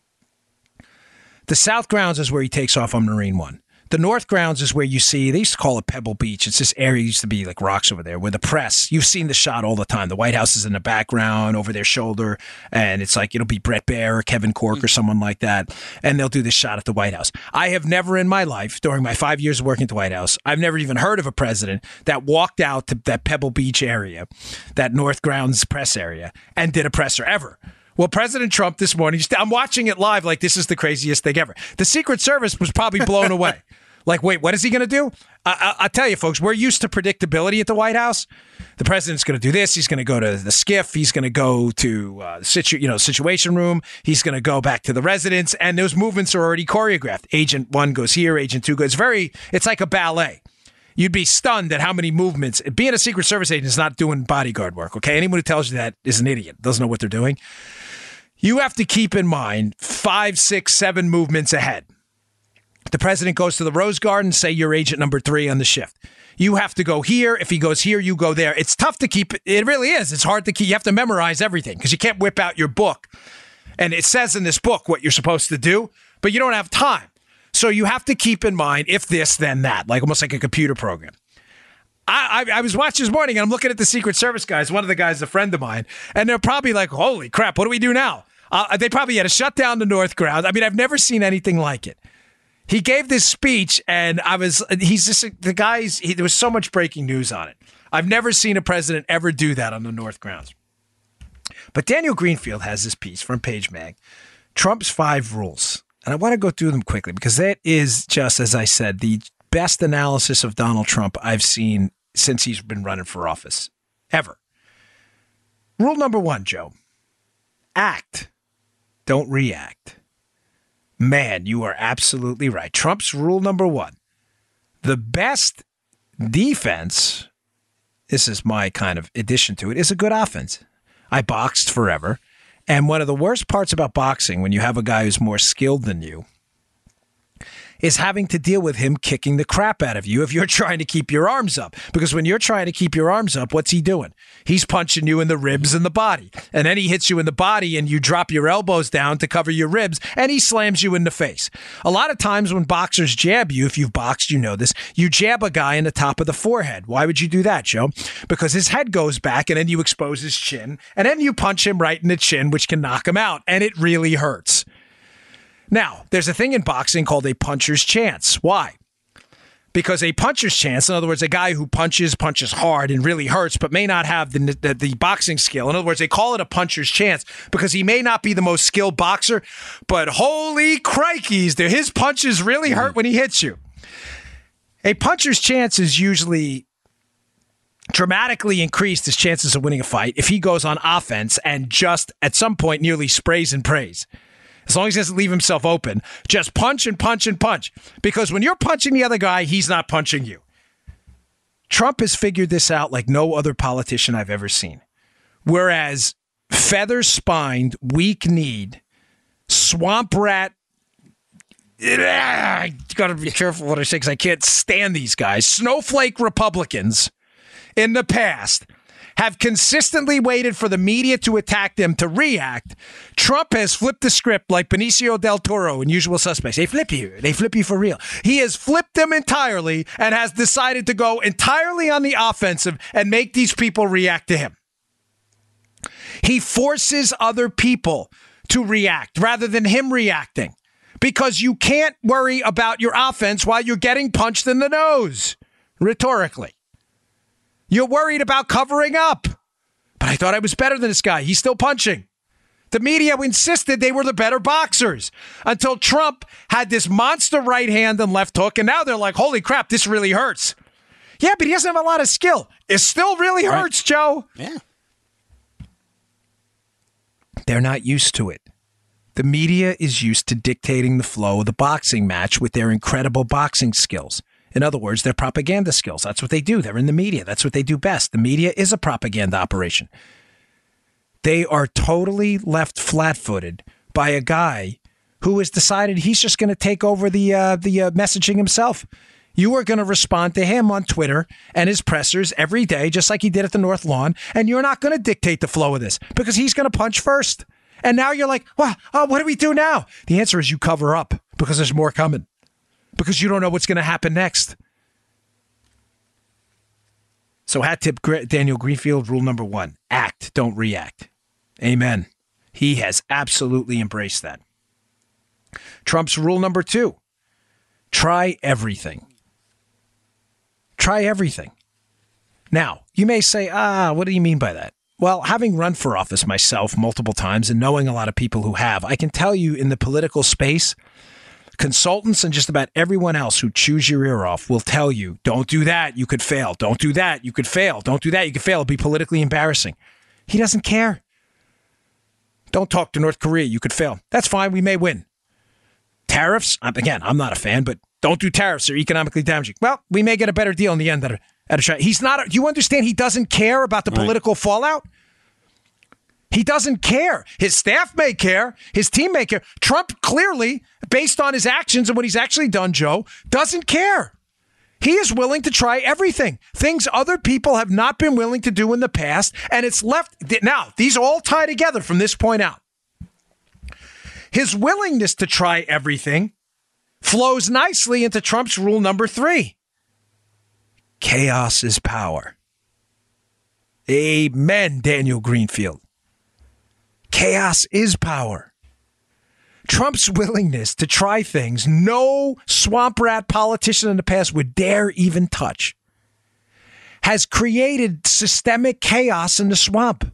The South Grounds is where he takes off on Marine One. The North Grounds is where you see, they used to call it Pebble Beach. It's this area used to be like rocks over there where the press, you've seen the shot all the time. The White House is in the background over their shoulder, and it's like, it'll be Brett Baer or Kevin Corke or someone like that, and they'll do this shot at the White House. I have never in my life, during my 5 years of working at the White House, I've never even heard of a president that walked out to that Pebble Beach area, that North Grounds press area, and did a presser ever. Well, President Trump this morning, I'm watching it live like this is the craziest thing ever. The Secret Service was probably blown away. Like, wait, what is he going to do? I'll tell you, folks, we're used to predictability at the White House. The president's going to do this. He's going to go to the SCIF. He's going to go to Situation Room. He's going to go back to the residence. And those movements are already choreographed. Agent 1 goes here. Agent 2 goes. It's like a ballet. You'd be stunned at how many movements. Being a Secret Service agent is not doing bodyguard work, okay? Anyone who tells you that is an idiot, doesn't know what they're doing. You have to keep in mind 5, 6, 7 movements ahead. The president goes to the Rose Garden, say you're agent number 3 on the shift. You have to go here. If he goes here, you go there. It's tough to keep. It really is. It's hard to keep. You have to memorize everything because you can't whip out your book. And it says in this book what you're supposed to do, but you don't have time. So you have to keep in mind if this, then that, like almost like a computer program. I was watching this morning and I'm looking at the Secret Service guys. One of the guys is a friend of mine. And they're probably like, holy crap, what do we do now? They probably had to shut down the North Grounds. I mean, I've never seen anything like it. He gave this speech, and there was so much breaking news on it. I've never seen a president ever do that on the North Grounds. But Daniel Greenfield has this piece from Page Mag, Trump's 5 rules. And I want to go through them quickly because that is just, as I said, the best analysis of Donald Trump I've seen since he's been running for office, ever. Rule number 1, Joe, act, don't react. Man, you are absolutely right. Trump's rule number 1. The best defense, this is my kind of addition to it, is a good offense. I boxed forever. And one of the worst parts about boxing, when you have a guy who's more skilled than you, is having to deal with him kicking the crap out of you if you're trying to keep your arms up. Because when you're trying to keep your arms up, what's he doing? He's punching you in the ribs and the body. And then he hits you in the body and you drop your elbows down to cover your ribs and he slams you in the face. A lot of times when boxers jab you, if you've boxed, you know this, you jab a guy in the top of the forehead. Why would you do that, Joe? Because his head goes back and then you expose his chin and then you punch him right in the chin, which can knock him out. And it really hurts. Now, there's a thing in boxing called a puncher's chance. Why? Because a puncher's chance, in other words, a guy who punches hard and really hurts, but may not have the boxing skill. In other words, they call it a puncher's chance because he may not be the most skilled boxer, but holy crikeys, his punches really hurt when he hits you. A puncher's chance is usually dramatically increased his chances of winning a fight if he goes on offense and just at some point nearly sprays and prays. As long as he doesn't leave himself open, just punch and punch and punch. Because when you're punching the other guy, he's not punching you. Trump has figured this out like no other politician I've ever seen. Whereas feather-spined, weak-kneed, swamp rat, I got to be careful what I say because I can't stand these guys, snowflake Republicans in the past have consistently waited for the media to attack them to react. Trump has flipped the script like Benicio del Toro in Usual Suspects. They flip you for real. He has flipped them entirely and has decided to go entirely on the offensive and make these people react to him. He forces other people to react rather than him reacting because you can't worry about your offense while you're getting punched in the nose, rhetorically. You're worried about covering up. But I thought I was better than this guy. He's still punching. The media insisted they were the better boxers until Trump had this monster right hand and left hook. And now they're like, holy crap, this really hurts. Yeah, but he doesn't have a lot of skill. It still really hurts, Joe. Yeah. They're not used to it. The media is used to dictating the flow of the boxing match with their incredible boxing skills. In other words, their propaganda skills. That's what they do. They're in the media. That's what they do best. The media is a propaganda operation. They are totally left flat-footed by a guy who has decided he's just going to take over the messaging himself. You are going to respond to him on Twitter and his pressers every day, just like he did at the North Lawn, and you're not going to dictate the flow of this because he's going to punch first. And now you're like, well, what do we do now? The answer is you cover up because there's more coming. Because you don't know what's going to happen next. So hat tip Daniel Greenfield, rule number 1, act, don't react. Amen. He has absolutely embraced that. Trump's rule number 2, try everything. Try everything. Now, you may say, what do you mean by that? Well, having run for office myself multiple times and knowing a lot of people who have, I can tell you in the political space, consultants and just about everyone else who chews your ear off will tell you, don't do that, you could fail. Don't do that, you could fail. Don't do that, you could fail. It'll be politically embarrassing. He doesn't care. Don't talk to North Korea, you could fail. That's fine, we may win. Tariffs, again, I'm not a fan, but don't do tariffs, they're economically damaging. Well, we may get a better deal in the end at a try. He's not, do you understand he doesn't care about the political fallout? He doesn't care. His staff may care. His team may care. Trump clearly, based on his actions and what he's actually done, Joe, doesn't care. He is willing to try everything. Things other people have not been willing to do in the past. And it's left. Now, these all tie together from this point out. His willingness to try everything flows nicely into Trump's rule number 3. Chaos is power. Amen, Daniel Greenfield. Chaos is power. Trump's willingness to try things no swamp rat politician in the past would dare even touch has created systemic chaos in the swamp.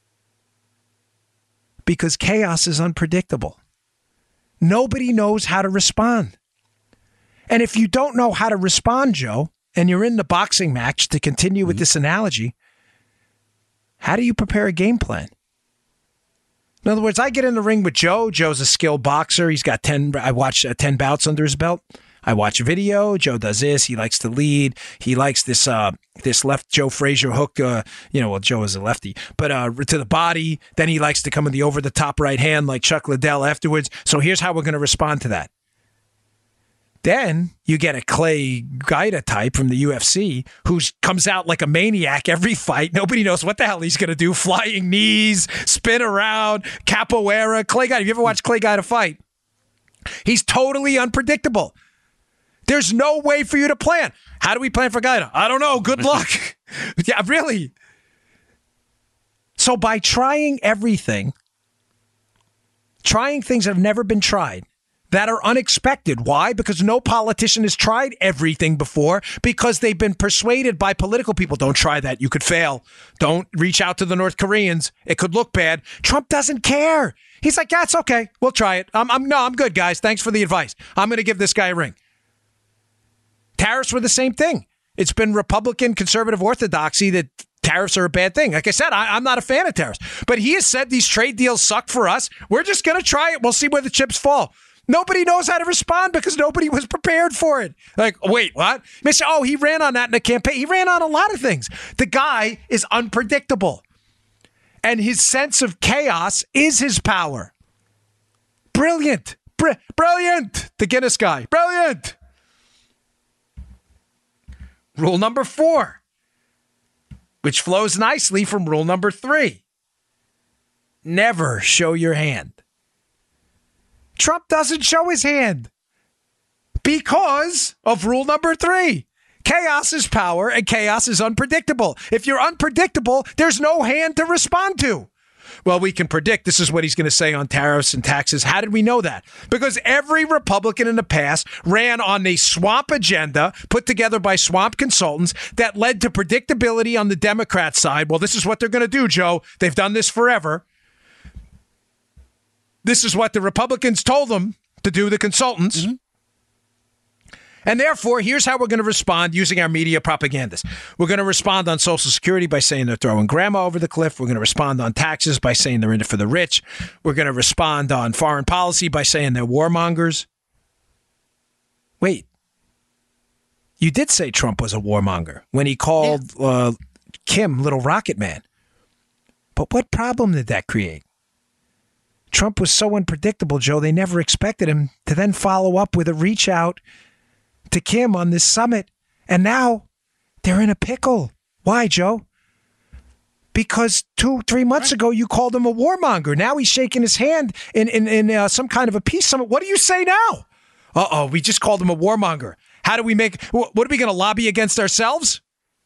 Because chaos is unpredictable. Nobody knows how to respond. And if you don't know how to respond, Joe, and you're in the boxing match, to continue with this analogy, how do you prepare a game plan? In other words, I get in the ring with Joe. Joe's a skilled boxer. He's got 10 bouts under his belt. I watch a video. Joe does this. He likes to lead. He likes this left Joe Frazier hook. Joe is a lefty, but to the body. Then he likes to come in the over the top right hand like Chuck Liddell afterwards. So here's how we're going to respond to that. Then you get a Clay Guida type from the UFC who comes out like a maniac every fight. Nobody knows what the hell he's going to do. Flying knees, spin around, capoeira. Clay Guida. Have you ever watched Clay Guida fight? He's totally unpredictable. There's no way for you to plan. How do we plan for Guida? I don't know. Good luck. Yeah, really. So by trying everything, trying things that have never been tried, that are unexpected. Why? Because no politician has tried everything before because they've been persuaded by political people. Don't try that. You could fail. Don't reach out to the North Koreans. It could look bad. Trump doesn't care. He's like, yeah, it's okay. We'll try it. I'm good, guys. Thanks for the advice. I'm going to give this guy a ring. Tariffs were the same thing. It's been Republican conservative orthodoxy that tariffs are a bad thing. Like I said, I'm not a fan of tariffs. But he has said these trade deals suck for us. We're just going to try it. We'll see where the chips fall. Nobody knows how to respond because nobody was prepared for it. Like, wait, what? They say, he ran on that in the campaign. He ran on a lot of things. The guy is unpredictable. And his sense of chaos is his power. Brilliant. Brilliant. The Guinness guy. Brilliant. Rule number 4, which flows nicely from rule number 3. Never show your hand. Trump doesn't show his hand because of rule number 3. Chaos is power and chaos is unpredictable. If you're unpredictable, there's no hand to respond to. Well, we can predict this is what he's going to say on tariffs and taxes. How did we know that? Because every Republican in the past ran on a swamp agenda put together by swamp consultants that led to predictability on the Democrat side. Well, this is what they're going to do, Joe. They've done this forever. This is what the Republicans told them to do, the consultants. Mm-hmm. And therefore, here's how we're going to respond using our media propagandists. We're going to respond on Social Security by saying they're throwing grandma over the cliff. We're going to respond on taxes by saying they're in it for the rich. We're going to respond on foreign policy by saying they're warmongers. Wait. You did say Trump was a warmonger when he called Kim Little Rocket Man. But what problem did that create? Trump was so unpredictable, Joe, they never expected him to then follow up with a reach out to Kim on this summit. And now they're in a pickle. Why, Joe? Because 2-3 months ago, you called him a warmonger. Now he's shaking his hand in some kind of a peace summit. What do you say now? We just called him a warmonger. How do we make, what are we going to lobby against ourselves?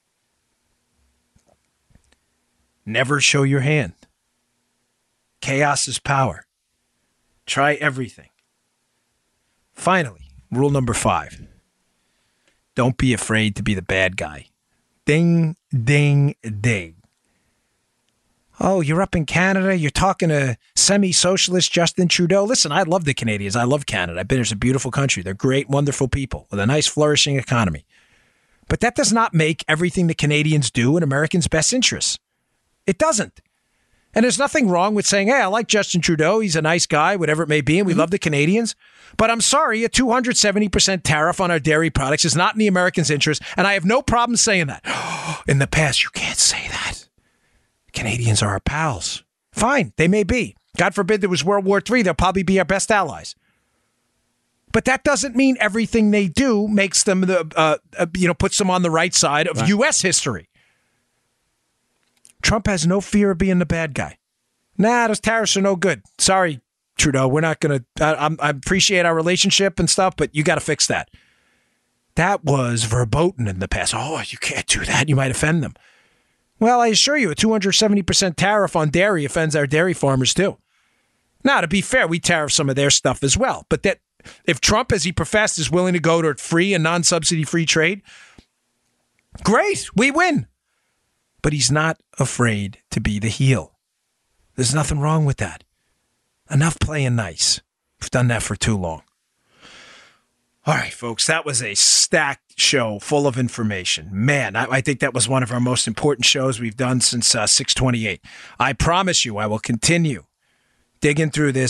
Never show your hand. Chaos is power. Try everything. Finally, rule number 5. Don't be afraid to be the bad guy. Ding, ding, ding. Oh, you're up in Canada. You're talking to semi-socialist Justin Trudeau. Listen, I love the Canadians. I love Canada. I've been here. It's a beautiful country. They're great, wonderful people with a nice, flourishing economy. But that does not make everything the Canadians do in Americans' best interests. It doesn't. And there's nothing wrong with saying, hey, I like Justin Trudeau. He's a nice guy, whatever it may be, and we love the Canadians. But I'm sorry, a 270% tariff on our dairy products is not in the Americans' interest, and I have no problem saying that. In the past, you can't say that. Canadians are our pals. Fine, they may be. God forbid there was World War III, they'll probably be our best allies. But that doesn't mean everything they do makes them, puts them on the right side of U.S. history. Trump has no fear of being the bad guy. Nah, those tariffs are no good. Sorry, Trudeau. We're not going to... I appreciate our relationship and stuff, but you got to fix that. That was verboten in the past. Oh, you can't do that. You might offend them. Well, I assure you, a 270% tariff on dairy offends our dairy farmers, too. Now, to be fair, we tariff some of their stuff as well. But that if Trump, as he professed, is willing to go to free and non-subsidy free trade, great, we win. But he's not afraid to be the heel. There's nothing wrong with that. Enough playing nice. We've done that for too long. All right, folks, that was a stacked show full of information. Man, I think that was one of our most important shows we've done since 628. I promise you I will continue digging through this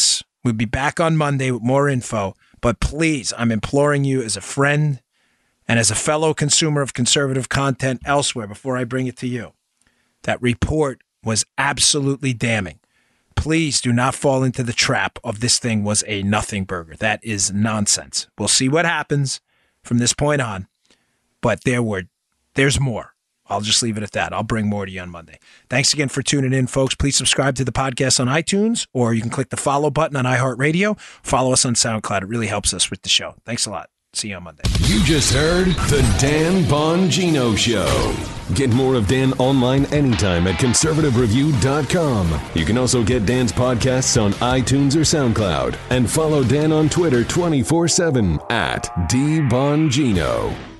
We'll be back on Monday with more info. But please, I'm imploring you as a friend and as a fellow consumer of conservative content elsewhere before I bring it to you. That report was absolutely damning. Please do not fall into the trap of this thing was a nothing burger. That is nonsense. We'll see what happens from this point on. But there's more. I'll just leave it at that. I'll bring more to you on Monday. Thanks again for tuning in, folks. Please subscribe to the podcast on iTunes, or you can click the follow button on iHeartRadio. Follow us on SoundCloud. It really helps us with the show. Thanks a lot. See you on Monday. You just heard The Dan Bongino Show. Get more of Dan online anytime at conservativereview.com. You can also get Dan's podcasts on iTunes or SoundCloud. And follow Dan on Twitter 24/7 at DBongino.